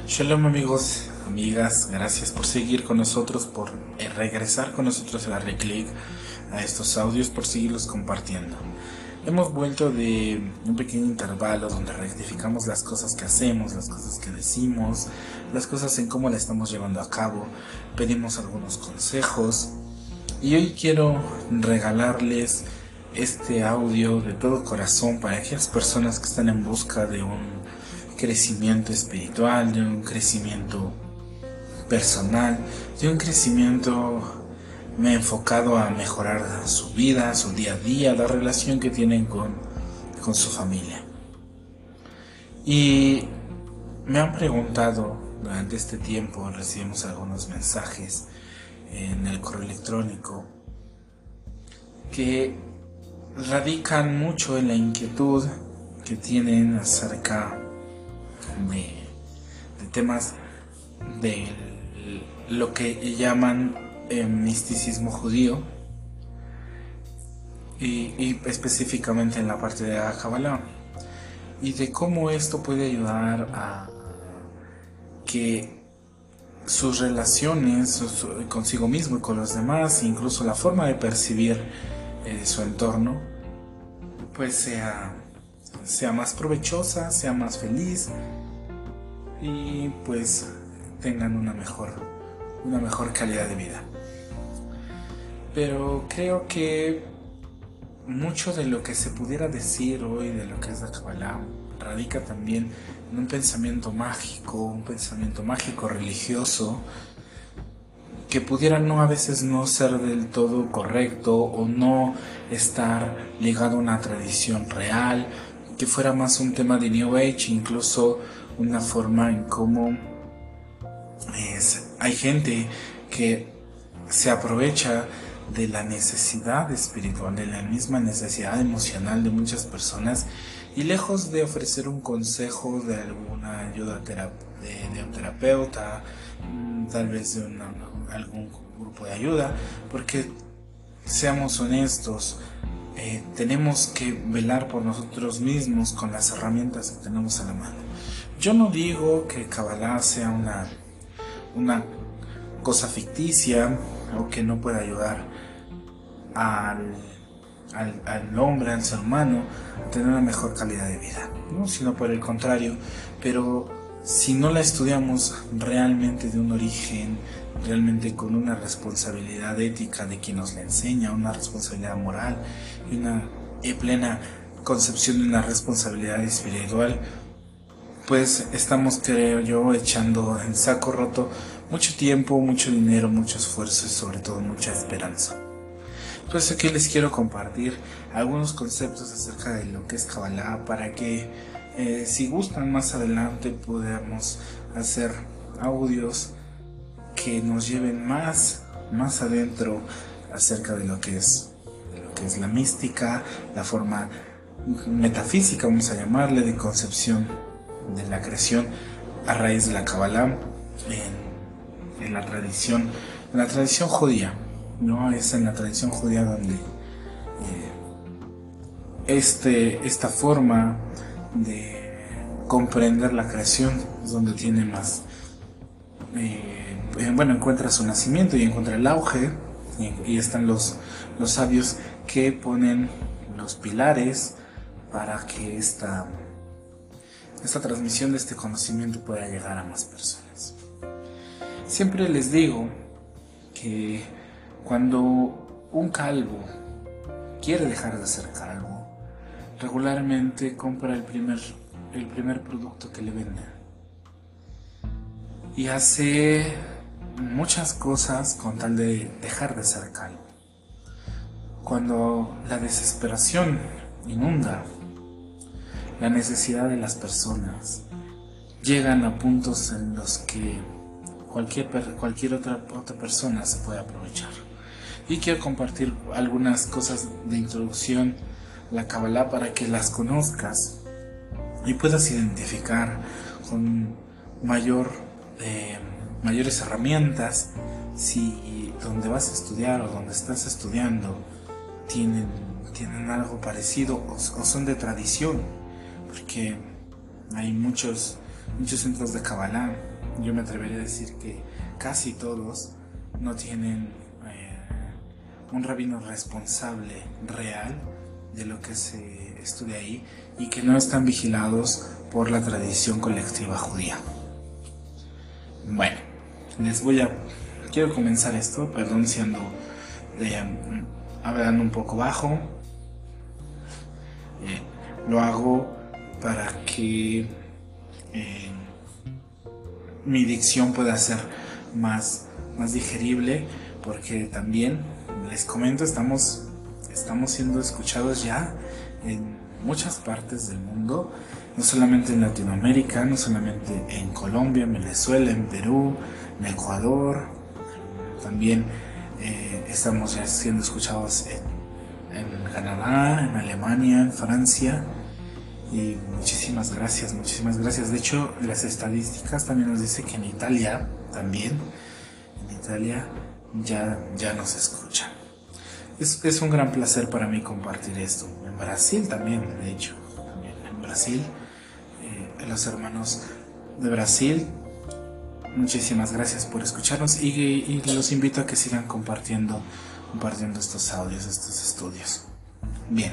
Shalom amigos, amigas, gracias por seguir con nosotros, por regresar con nosotros a darle clic a estos audios, por seguirlos compartiendo. Hemos vuelto de un pequeño intervalo donde rectificamos las cosas que hacemos, las cosas que decimos, las cosas en cómo la estamos llevando a cabo, pedimos algunos consejos y hoy quiero regalarles este audio de todo corazón para aquellas personas que están en busca de un crecimiento espiritual, de un crecimiento personal, de un crecimiento enfocado a mejorar su vida, su día a día, la relación que tienen con su familia. Y me han preguntado durante este tiempo, recibimos algunos mensajes en el correo electrónico que radican mucho en la inquietud que tienen acerca de temas de lo que llaman misticismo judío y específicamente en la parte de la Kabbalah, y de cómo esto puede ayudar a que sus relaciones consigo mismo y con los demás, incluso la forma de percibir su entorno, pues sea más provechosa, sea más feliz y pues tengan una mejor calidad de vida. Pero creo que mucho de lo que se pudiera decir hoy de lo que es la Kabbalah radica también en un pensamiento mágico religioso, que pudiera a veces no ser del todo correcto o no estar ligado a una tradición real, que fuera más un tema de New Age, incluso una forma en cómo hay gente que se aprovecha de la necesidad espiritual, de la misma necesidad emocional de muchas personas, y lejos de ofrecer un consejo de alguna ayuda de un terapeuta, tal vez de algún grupo de ayuda, porque seamos honestos, tenemos que velar por nosotros mismos con las herramientas que tenemos a la mano. Yo no digo que Kabbalah sea una cosa ficticia o que no pueda ayudar al hombre, al ser humano, a tener una mejor calidad de vida, ¿no? Sino por el contrario. Pero si no la estudiamos realmente de un origen, realmente con una responsabilidad ética de quien nos la enseña, una responsabilidad moral y una plena concepción de una responsabilidad espiritual, pues estamos, creo yo, echando en saco roto mucho tiempo, mucho dinero, mucho esfuerzo y sobre todo mucha esperanza. Pues aquí les quiero compartir algunos conceptos acerca de lo que es Kabbalah para que si gustan más adelante podamos hacer audios que nos lleven más adentro acerca de lo que es la mística, la forma metafísica, vamos a llamarle, de concepción de la creación a raíz de la Kabbalah en la tradición judía, ¿no? Es en la tradición judía donde esta forma de comprender la creación es donde tiene más encuentra su nacimiento y encuentra el auge, y están los sabios que ponen los pilares para que esta transmisión de este conocimiento pueda llegar a más personas. Siempre les digo que cuando un calvo quiere dejar de ser calvo, regularmente compra el primer producto que le venden y hace muchas cosas con tal de dejar de ser calvo. Cuando la desesperación inunda la necesidad de las personas, llegan a puntos en los que cualquier otra persona se puede aprovechar. Y quiero compartir algunas cosas de introducción a la Kabbalah para que las conozcas y puedas identificar con mayores herramientas si donde vas a estudiar o donde estás estudiando tienen algo parecido o son de tradición, porque hay muchos centros de Kabbalah yo me atrevería a decir que casi todos no tienen un rabino responsable real de lo que se estudia ahí y que no están vigilados por la tradición colectiva judía. Bueno, quiero comenzar esto, perdón si ando hablando un poco bajo. Lo hago para que mi dicción pueda ser más digerible, porque también les comento, estamos siendo escuchados ya en muchas partes del mundo, no solamente en Latinoamérica, no solamente en Colombia, en Venezuela, en Perú, en Ecuador, también estamos ya siendo escuchados en Canadá, en Alemania, en Francia. Y muchísimas gracias. De hecho, las estadísticas también nos dicen que en Italia también, ya nos escuchan. Es un gran placer para mí compartir esto. En Brasil también, de hecho, en Brasil, los hermanos de Brasil, muchísimas gracias por escucharnos y los invito a que sigan compartiendo estos audios, estos estudios. Bien.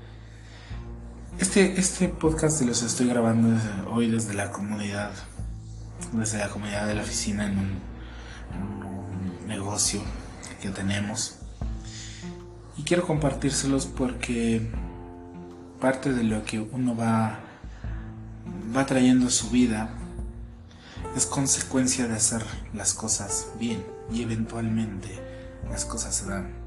Este podcast los estoy grabando hoy desde la comodidad de la oficina en un negocio que tenemos, y quiero compartírselos porque parte de lo que uno va trayendo a su vida es consecuencia de hacer las cosas bien, y eventualmente las cosas se dan.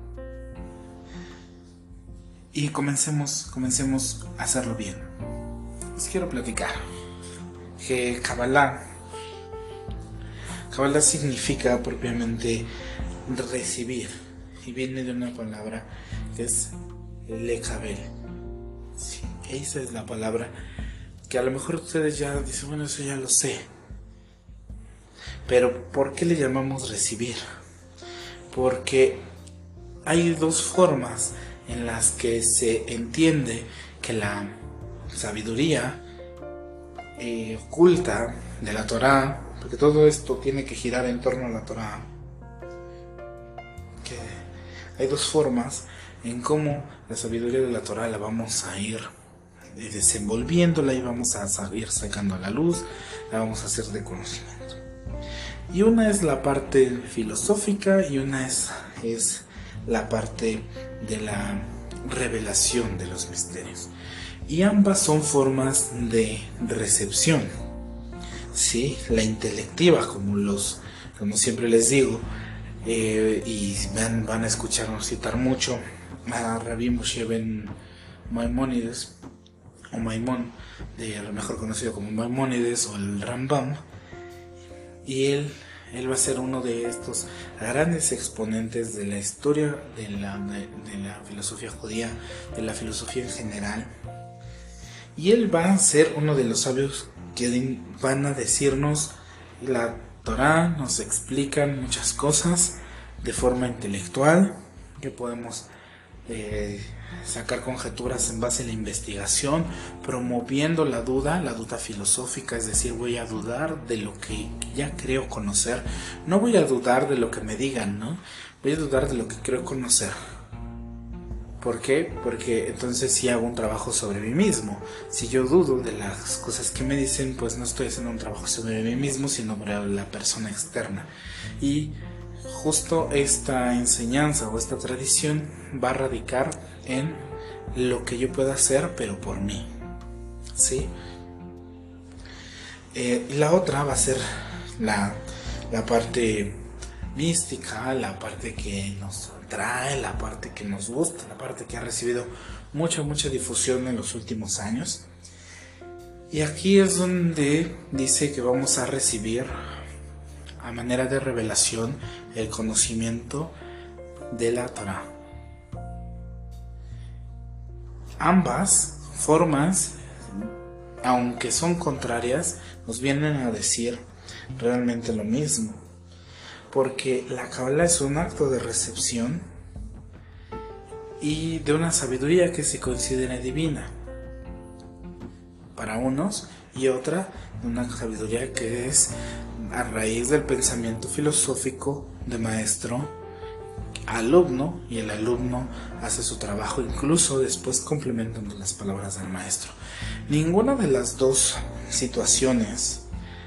Y comencemos a hacerlo bien. Les quiero platicar que Kabbalah significa propiamente recibir, y viene de una palabra que es lekabel. Sí, esa es la palabra que a lo mejor ustedes ya dicen, bueno, eso ya lo sé. Pero ¿por qué le llamamos recibir? Porque hay dos formas en las que se entiende que la sabiduría oculta de la Torá, porque todo esto tiene que girar en torno a la Torá, que hay dos formas en cómo la sabiduría de la Torá la vamos a ir desenvolviéndola y vamos a ir sacando a la luz, la vamos a hacer de conocimiento. Y una es la parte filosófica y una es la parte de la revelación de los misterios, y ambas son formas de recepción, ¿sí? La intelectiva, como siempre les digo, y van a escucharnos citar mucho a Rabbi Moshe ben Maimónides, o Maimón, mejor conocido como Maimónides o el Rambam, y él va a ser uno de estos grandes exponentes de la historia de la filosofía judía, de la filosofía en general. Y él va a ser uno de los sabios que van a decirnos la Torá, nos explican muchas cosas de forma intelectual, que podemos sacar conjeturas en base a la investigación, promoviendo la duda filosófica, es decir, voy a dudar de lo que ya creo conocer, no voy a dudar de lo que me digan, ¿no? Voy a dudar de lo que creo conocer. ¿Por qué? Porque entonces sí hago un trabajo sobre mí mismo. Si yo dudo de las cosas que me dicen, pues no estoy haciendo un trabajo sobre mí mismo, sino sobre la persona externa. Y justo esta enseñanza o esta tradición va a radicar en lo que yo pueda hacer, pero por mí, ¿sí? Y la otra va a ser la parte mística, la parte que nos atrae, la parte que nos gusta, la parte que ha recibido mucha difusión en los últimos años. Y aquí es donde dice que vamos a recibir a manera de revelación el conocimiento de la Torá. Ambas formas, aunque son contrarias, nos vienen a decir realmente lo mismo, porque la Kabbalah es un acto de recepción y de una sabiduría que se considera divina para unos, y otra de una sabiduría que es a raíz del pensamiento filosófico de maestro alumno, y el alumno hace su trabajo incluso después complementando las palabras del maestro. Ninguna de las dos situaciones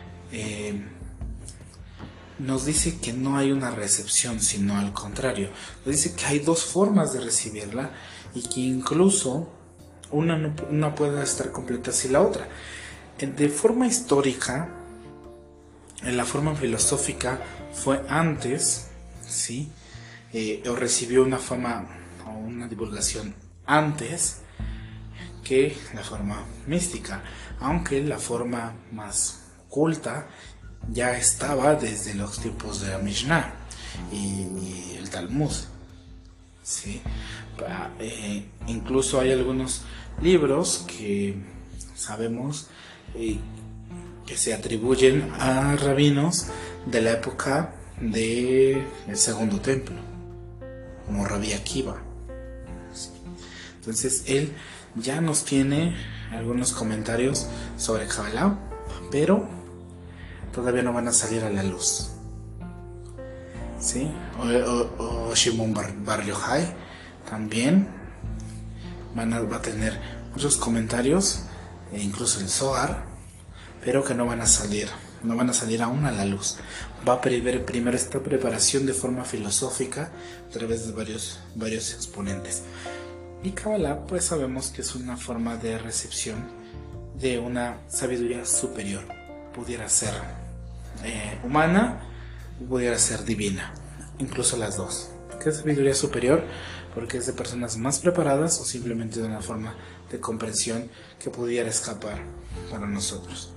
nos dice que no hay una recepción, sino al contrario, nos dice que hay dos formas de recibirla y que incluso una no puede estar completa sin la otra. De forma histórica, en la forma filosófica fue antes, ¿sí? O recibió una fama o una divulgación antes que la forma mística, aunque la forma más culta ya estaba desde los tiempos de la Mishnah y el Talmud, ¿sí? Incluso hay algunos libros que sabemos que se atribuyen a rabinos de la época del Segundo Templo, como Rabbi Akiva. Entonces él ya nos tiene algunos comentarios sobre Kabbalah, pero todavía no van a salir a la luz, ¿sí? O Shimon Bar Yochai también va a tener muchos comentarios, e incluso el Zohar, pero que no van a salir aún a la luz. Va a haber primero esta preparación de forma filosófica a través de varios exponentes. Y Kabbalah, pues sabemos que es una forma de recepción de una sabiduría superior. Pudiera ser humana, pudiera ser divina, incluso las dos. ¿Qué es sabiduría superior? Porque es de personas más preparadas o simplemente de una forma de comprensión que pudiera escapar para nosotros.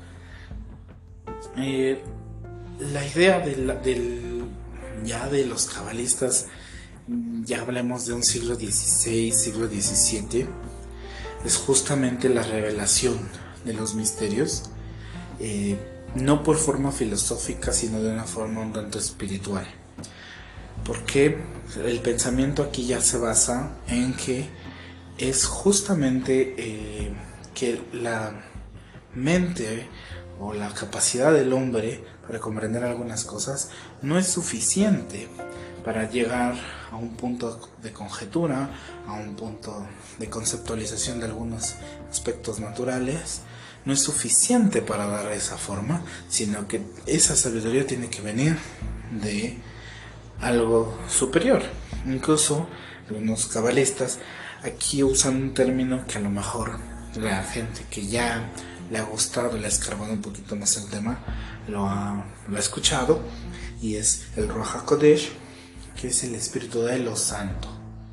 La idea ya de los cabalistas, ya hablemos de un siglo XVI, siglo XVII, es justamente la revelación de los misterios, no por forma filosófica, sino de una forma un tanto espiritual. Porque el pensamiento aquí ya se basa en que es justamente que la mente o la capacidad del hombre para comprender algunas cosas no es suficiente para llegar a un punto de conjetura, a un punto de conceptualización de algunos aspectos naturales. No es suficiente para dar esa forma, sino que esa sabiduría tiene que venir de algo superior. Incluso algunos cabalistas aquí usan un término que a lo mejor la gente que ya le ha gustado, le ha escarbado un poquito más el tema, lo ha escuchado, y es el Ruach HaKodesh, que es el espíritu de lo santo,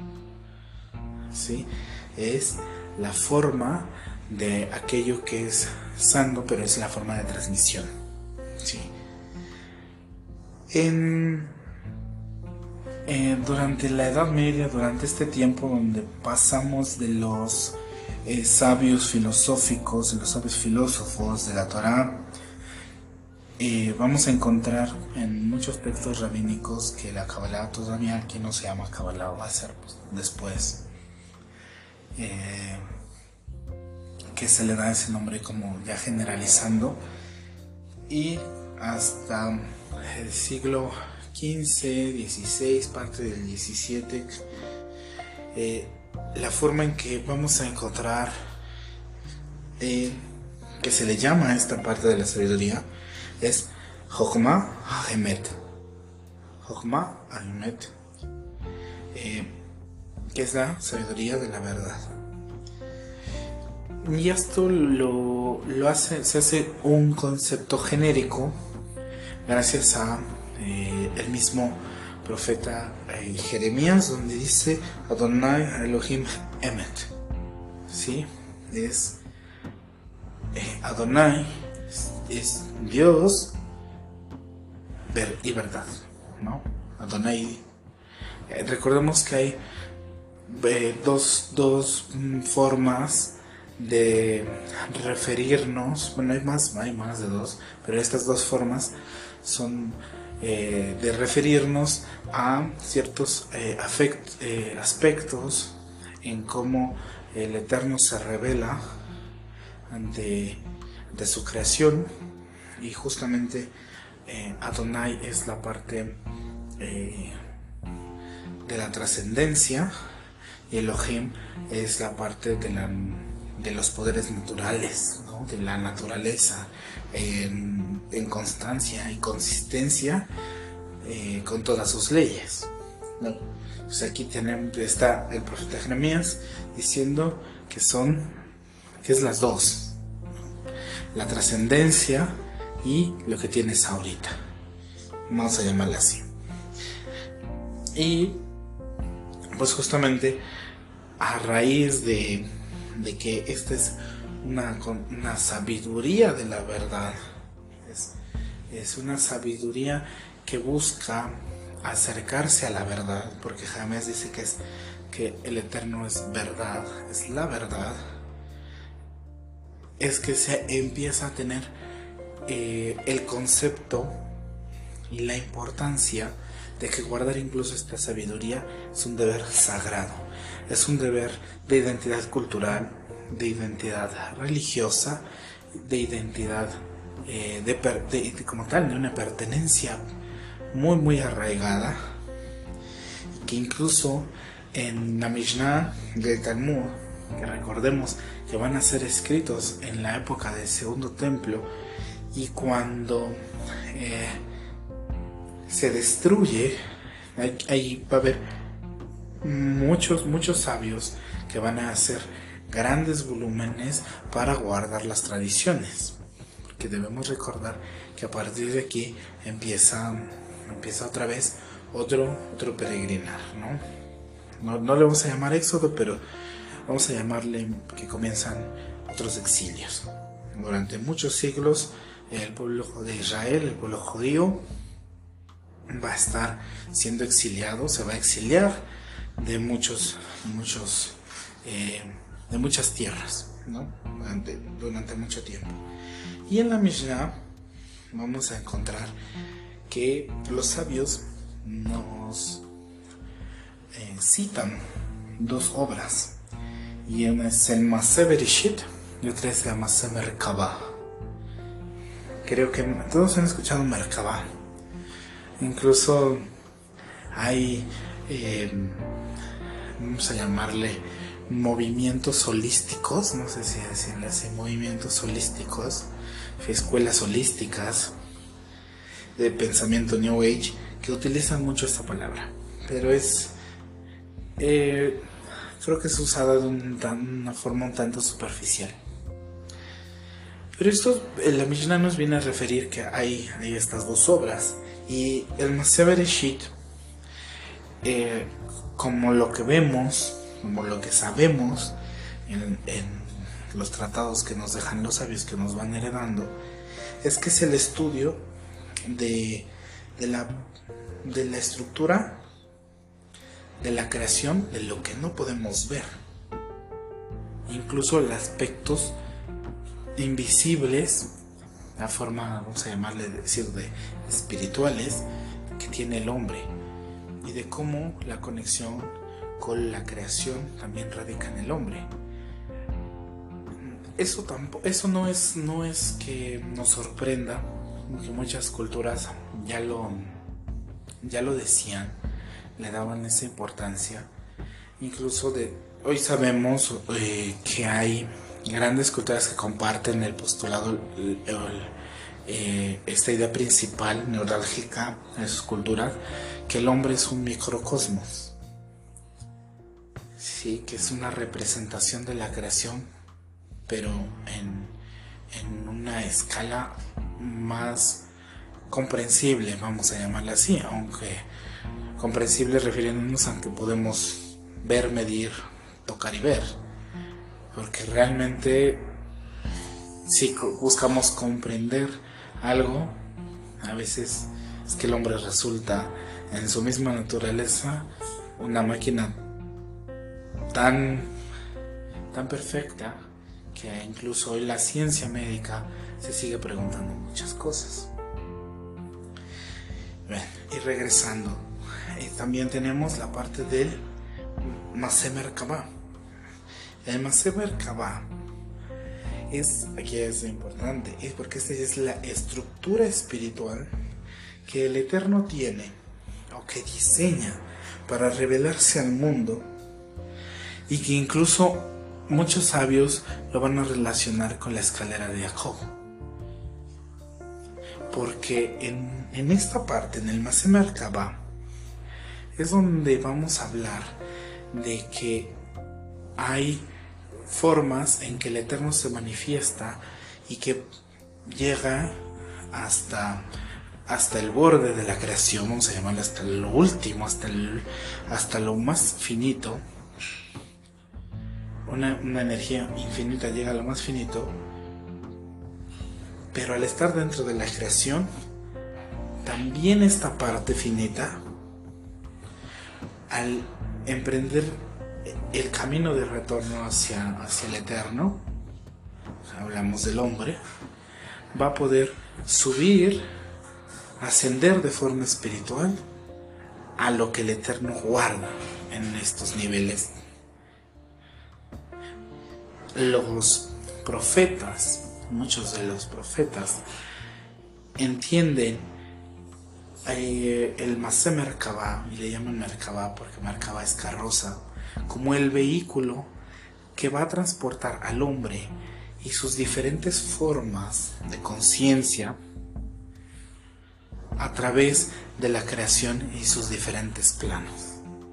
¿sí? Es la forma de aquello que es santo, pero es la forma de transmisión, ¿sí? Durante la Edad Media, durante este tiempo donde pasamos de los sabios filosóficos, de los sabios filósofos de la Torá, vamos a encontrar en muchos textos rabínicos que la Kabbalah todavía aquí no se llama Kabbalah, va a ser pues, después que se le da ese nombre como ya generalizando, y hasta el siglo XV, XVI, parte del XVII, la forma en que vamos a encontrar que se le llama a esta parte de la sabiduría es Jochma HaEmet. Jochma HaEmet, que es la sabiduría de la verdad. Y esto se hace un concepto genérico gracias a el mismo profeta Jeremías, donde dice Adonai Elohim Emet, ¿sí? Es Adonai es Dios y verdad, ¿no? Adonai, recordemos que hay dos formas de referirnos. Bueno, hay más de dos, pero estas dos formas son de referirnos a ciertos aspectos en cómo el Eterno se revela ante su creación, y justamente Adonai es la parte de la trascendencia y Elohim es la parte de los poderes naturales, ¿no? De la naturaleza en constancia y consistencia con todas sus leyes, ¿no? Pues aquí está el profeta Jeremías diciendo que es las dos, la trascendencia y lo que tienes ahorita, vamos a llamarla así. Y pues justamente a raíz de que esta es una sabiduría de la verdad, es una sabiduría que busca acercarse a la verdad, porque James dice que el Eterno es verdad, es la verdad, es que se empieza a tener el concepto y la importancia de que guardar incluso esta sabiduría es un deber sagrado, es un deber de identidad cultural, de identidad religiosa, de identidad como tal, de una pertenencia muy muy arraigada, que incluso en la Mishnah del Talmud, que recordemos que van a ser escritos en la época del segundo templo, y cuando se destruye, ahí va a haber muchos sabios que van a hacer grandes volúmenes para guardar las tradiciones, porque debemos recordar que a partir de aquí empieza otra vez otro peregrinar, no le vamos a llamar éxodo, pero vamos a llamarle que comienzan otros exilios. Durante muchos siglos el pueblo de Israel, el pueblo judío, va a estar siendo exiliado, se va a exiliar de muchas tierras, ¿no? Durante mucho tiempo. Y en la Mishnah vamos a encontrar que los sabios nos citan dos obras, y una es el Maseh Bereshit y otra es la Maseh Merkabah. Creo que todos han escuchado Merkabah. Incluso hay, vamos a llamarle movimientos holísticos, no sé si decirle así, movimientos holísticos, escuelas holísticas de pensamiento New Age que utilizan mucho esta palabra, pero creo que es usada de una forma un tanto superficial. Pero esto, la Mishnah nos viene a referir que hay estas dos obras, y el Maseh Bereshit, como lo que vemos, como lo que sabemos en los tratados que nos dejan los sabios, que nos van heredando, es que es el estudio de la estructura de la creación, de lo que no podemos ver, incluso los aspectos invisibles, la forma, vamos a llamarle de espirituales que tiene el hombre, y de cómo la conexión con la creación también radica en el hombre. Eso no es que nos sorprenda, que muchas culturas ya lo decían, le daban esa importancia. Incluso hoy sabemos que hay grandes culturas que comparten el postulado, esta idea principal neurálgica de sus culturas, que el hombre es un microcosmos, sí, que es una representación de la creación, pero en una escala más comprensible, vamos a llamarla así, aunque comprensible refiriéndonos a que podemos ver, medir, tocar y ver, porque realmente si buscamos comprender algo, a veces es que el hombre resulta en su misma naturaleza una máquina tan perfecta que incluso hoy la ciencia médica se sigue preguntando muchas cosas. Bien, y regresando, también tenemos la parte del Maseh Merkabah. El Maseh Merkabah aquí es importante, es porque esta es la estructura espiritual que el Eterno tiene o que diseña para revelarse al mundo, y que incluso muchos sabios lo van a relacionar con la escalera de Jacob. Porque en esta parte, en el Masé Merkabah, es donde vamos a hablar de que hay formas en que el Eterno se manifiesta y que llega hasta el borde de la creación, vamos a llamarlo hasta lo último, hasta lo más finito. Una energía infinita llega a lo más finito, pero al estar dentro de la creación, también esta parte finita, al emprender el camino de retorno hacia el Eterno, hablamos del hombre, va a poder subir, ascender de forma espiritual a lo que el Eterno guarda en estos niveles. Los profetas, muchos de los profetas, entienden el Masé Merkabah, y le llaman Merkabah porque Merkabah es carroza, como el vehículo que va a transportar al hombre y sus diferentes formas de conciencia a través de la creación y sus diferentes planos.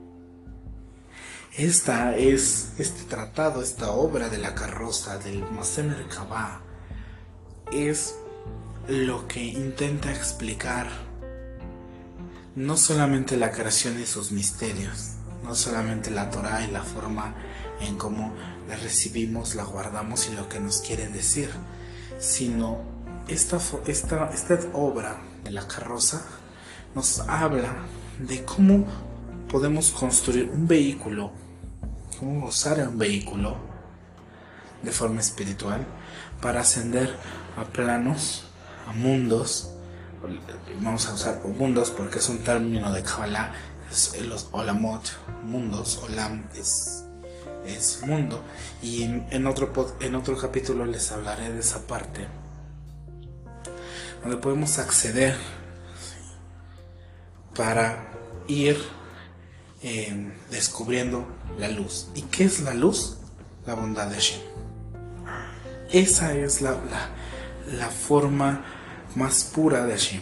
Este tratado, esta obra de la carroza del Masé Merkabah, es lo que intenta explicar no solamente la creación y sus misterios, no solamente la Torah y la forma en cómo la recibimos, la guardamos y lo que nos quiere decir, sino esta obra de la carroza nos habla de cómo podemos construir un vehículo, cómo usar un vehículo de forma espiritual para ascender a planos, a mundos. Vamos a usar mundos porque es un término de Kabbalah, los olamot, mundos. Olam es mundo, y en otro capítulo les hablaré de esa parte donde podemos acceder para ir descubriendo la luz. ¿Y qué es la luz? La bondad de Hashem. Esa es la forma más pura de Hashem.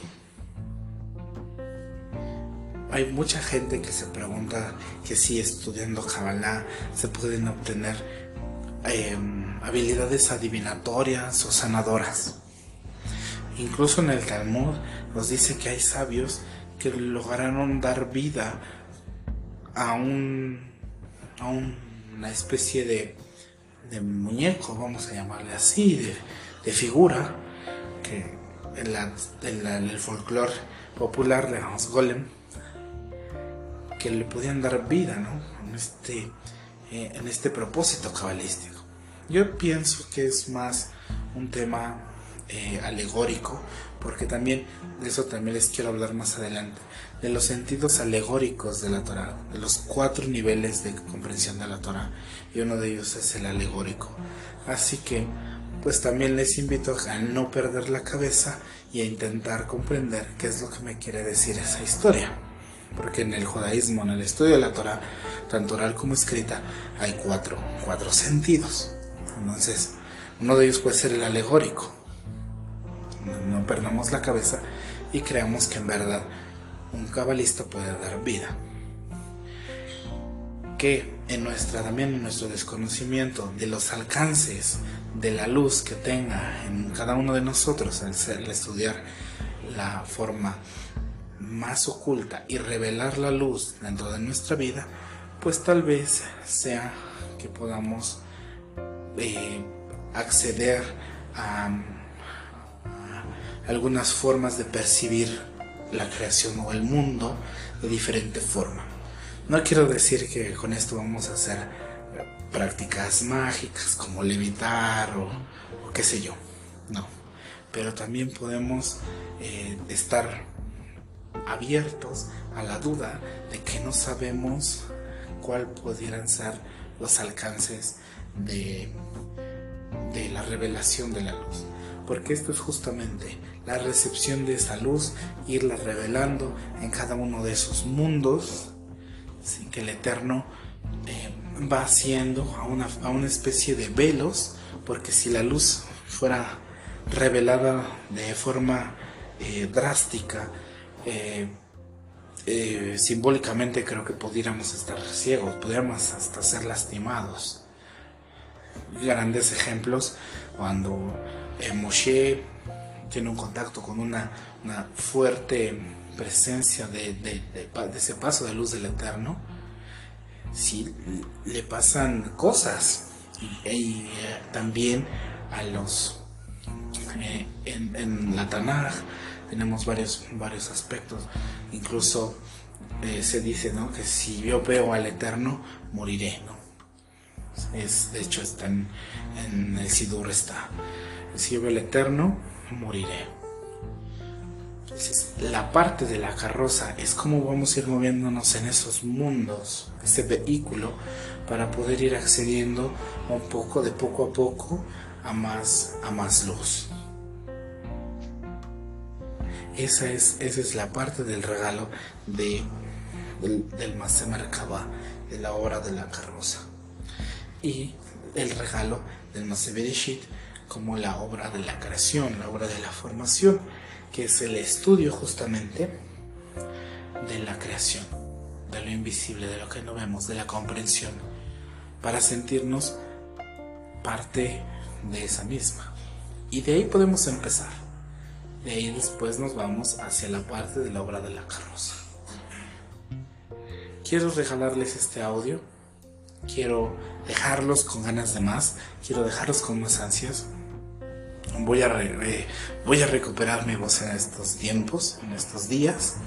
Hay mucha gente que se pregunta que si estudiando Kabbalah se pueden obtener habilidades adivinatorias o sanadoras. Incluso en el Talmud nos dice que hay sabios que lograron dar vida a una especie de muñeco, vamos a llamarle así, de figura, que en el folclore popular le llamamos golem, que le podían dar vida, ¿no? en este propósito cabalístico. Yo pienso que es más un tema alegórico, porque también de eso también les quiero hablar más adelante, de los sentidos alegóricos de la Torah, de los 4 niveles de comprensión de la Torah, y uno de ellos es el alegórico. Así que pues también les invito a no perder la cabeza y a intentar comprender qué es lo que me quiere decir esa historia, porque en el judaísmo, en el estudio de la Torah, tanto oral como escrita, hay cuatro sentidos. Entonces uno de ellos puede ser el alegórico. No perdamos la cabeza y creamos que en verdad un cabalista puede dar vida. Que también en nuestro desconocimiento de los alcances de la luz que tenga en cada uno de nosotros al estudiar la forma más oculta y revelar la luz dentro de nuestra vida, pues tal vez sea que podamos acceder a algunas formas de percibir la creación o el mundo de diferente forma. No quiero decir que con esto vamos a hacer prácticas mágicas como levitar o qué sé yo, no, pero también podemos estar abiertos a la duda de que no sabemos cuál pudieran ser los alcances de la revelación de la luz, porque esto es justamente la recepción de esa luz, irla revelando en cada uno de esos mundos, ¿sí? Que el Eterno va haciendo a una especie de velos, porque si la luz fuera revelada de forma drástica, simbólicamente creo que pudiéramos estar ciegos, pudiéramos hasta ser lastimados. Grandes ejemplos cuando Moshe tiene un contacto con una fuerte presencia de ese paso de luz del Eterno, sí, le pasan cosas. Y también a los en la Tanaj tenemos varios aspectos. Incluso se dice, ¿no?, que si yo veo al Eterno moriré, ¿no? De hecho está en el Sidur, está: si yo veo al Eterno moriré. Entonces, la parte de la carroza es cómo vamos a ir moviéndonos en esos mundos, ese vehículo, para poder ir accediendo un poco, de poco a poco, a más luz. Esa es la parte del regalo del Masé Merkabah, de la obra de la carroza. Y el regalo del Masé Bereshit como la obra de la creación, la obra de la formación, que es el estudio justamente de la creación, de lo invisible, de lo que no vemos, de la comprensión, para sentirnos parte de esa misma. Y de ahí podemos empezar. De ahí después nos vamos hacia la parte de la obra de la carroza. Quiero regalarles este audio. Quiero dejarlos con ganas de más. Quiero dejarlos con más ansias. Voy a recuperar mi voz en estos tiempos, en estos días.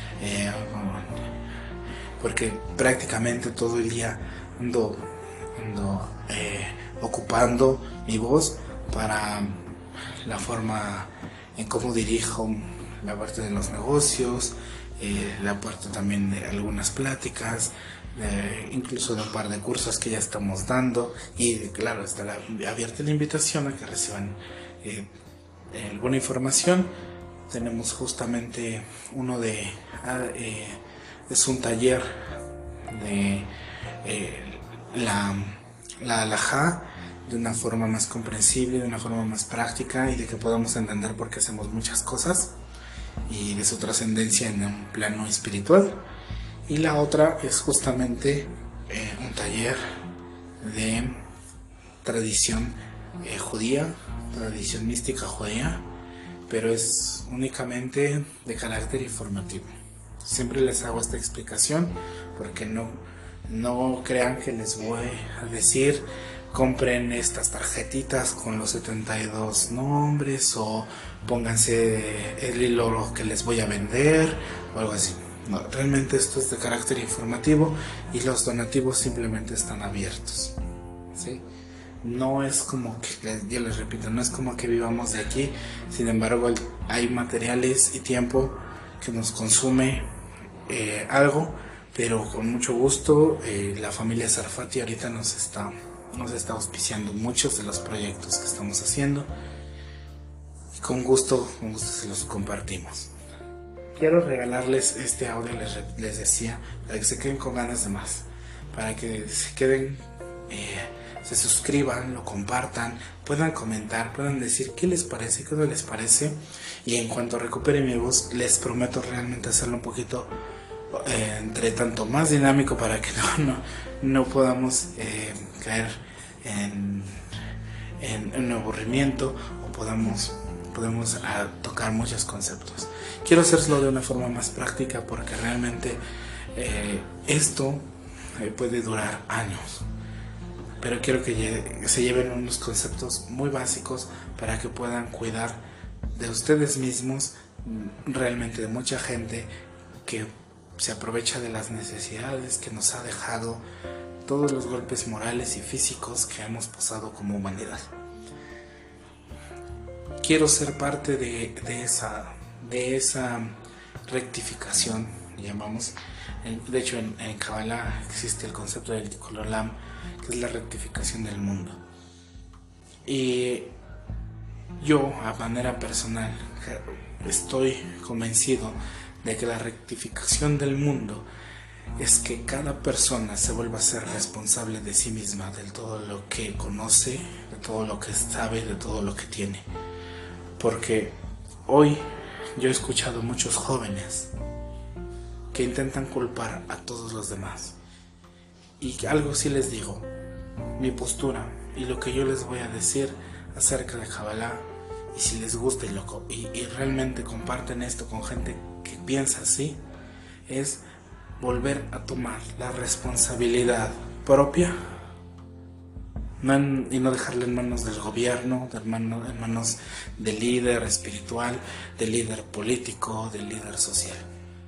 Porque prácticamente todo el día ando ocupando mi voz para la forma en cómo dirijo la parte de los negocios, la parte también de algunas pláticas, incluso de un par de cursos que ya estamos dando. Y claro, está abierta la invitación a que reciban alguna información. Tenemos justamente uno es un taller de la halajá de una forma más comprensible, de una forma más práctica, y de que podamos entender por qué hacemos muchas cosas y de su trascendencia en un plano espiritual. Y la otra es justamente un taller de tradición judía, tradición mística judía, pero es únicamente de carácter informativo. Siempre les hago esta explicación porque no crean que les voy a decir: compren estas tarjetitas con los 72 nombres, o pónganse el hilo que les voy a vender, o algo así. No, realmente esto es de carácter informativo y los donativos simplemente están abiertos, ¿sí? No es como que, yo les repito, no es como que vivamos de aquí. Sin embargo, hay materiales y tiempo que nos consume algo, pero con mucho gusto. La familia Sarfati ahorita nos está auspiciando muchos de los proyectos que estamos haciendo, y con gusto se los compartimos. Quiero regalarles este audio, les decía, para que se queden con ganas de más, para que se queden, se suscriban, lo compartan, puedan comentar, puedan decir qué les parece, qué no les parece. Y en cuanto recupere mi voz, les prometo realmente hacerlo un poquito entre tanto más dinámico, para que no podamos caer en un aburrimiento, o podemos tocar muchos conceptos. Quiero hacerlo de una forma más práctica, porque realmente esto puede durar años, pero quiero que se lleven unos conceptos muy básicos para que puedan cuidar de ustedes mismos, realmente de mucha gente que se aprovecha de las necesidades que nos ha dejado todos los golpes morales y físicos que hemos pasado como humanidad. Quiero ser parte de esa rectificación, llamamos. De hecho, en Kabbalah existe el concepto del Tikkun Olam, que es la rectificación del mundo. Y Yo, a manera personal, estoy convencido de que la rectificación del mundo es que cada persona se vuelva a ser responsable de sí misma, de todo lo que conoce, de todo lo que sabe, de todo lo que tiene. Porque hoy yo he escuchado muchos jóvenes que intentan culpar a todos los demás. Y algo sí les digo, mi postura y lo que yo les voy a decir acerca de Kabbalah, y si les gusta y realmente comparten esto con gente que piensa así, es volver a tomar la responsabilidad propia y no dejarla en manos del gobierno, en manos del líder espiritual, del líder político, del líder social.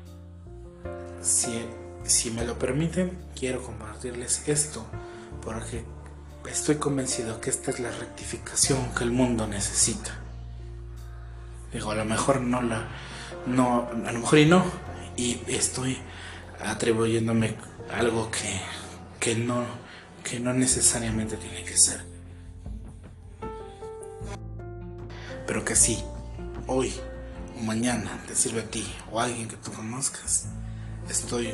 Si me lo permiten, quiero compartirles esto porque estoy convencido que esta es la rectificación que el mundo necesita. Digo, a lo mejor a lo mejor y estoy atribuyéndome algo que no necesariamente tiene que ser, pero que sí, hoy o mañana te sirve a ti o a alguien que tú conozcas. Estoy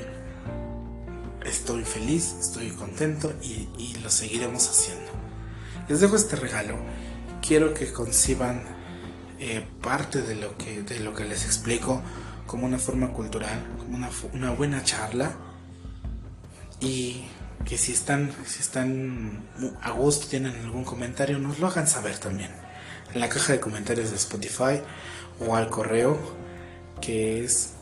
feliz, estoy contento y lo seguiremos haciendo. Les dejo este regalo. Quiero que conciban parte de lo que les explico como una forma cultural, como una buena charla, y que si están a gusto, tienen algún comentario, nos lo hagan saber también en la caja de comentarios de Spotify o al correo que es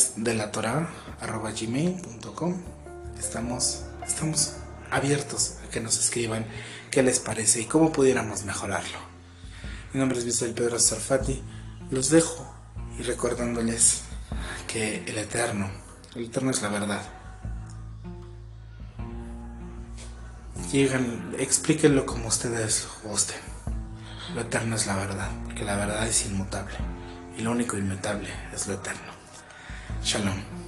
perlasdelatorah@gmail.com. Estamos abiertos a que nos escriban qué les parece y cómo pudiéramos mejorarlo. Mi nombre es Misael Pedro Sarfati. Los dejo y recordándoles que el eterno es la verdad. Explíquenlo como ustedes gusten. Lo eterno es la verdad, porque la verdad es inmutable y lo único inmutable es lo eterno. Shalom.